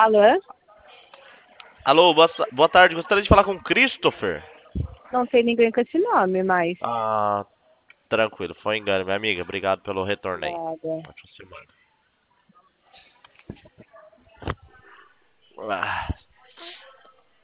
Alô? Alô, boa tarde. Gostaria de falar com o Christopher. Não tem ninguém com esse nome, mas. Ah, tranquilo, foi engano, minha amiga. Obrigado pelo retorno aí. Nada. Ótima semana.